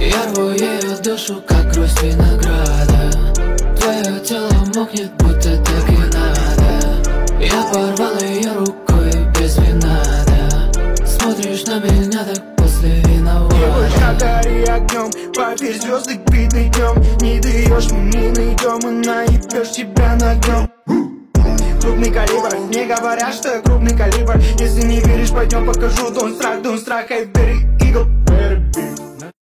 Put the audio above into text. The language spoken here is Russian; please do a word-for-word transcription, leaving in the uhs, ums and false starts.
Я рву ее душу, как грусть винограда. Твое тело мокнет, будто так и надо. Я порвал ее рукой без вина, да. Смотришь на меня так после виновата. Девушка, гори огнем, поверь, звезды видны днем. Не даешь, мы не найдем, и наебешь тебя ногнем. Крупный калибр, не говорят, что я крупный калибр. Если не веришь, пойдем покажу. Don't страх, don't страх, эй, бери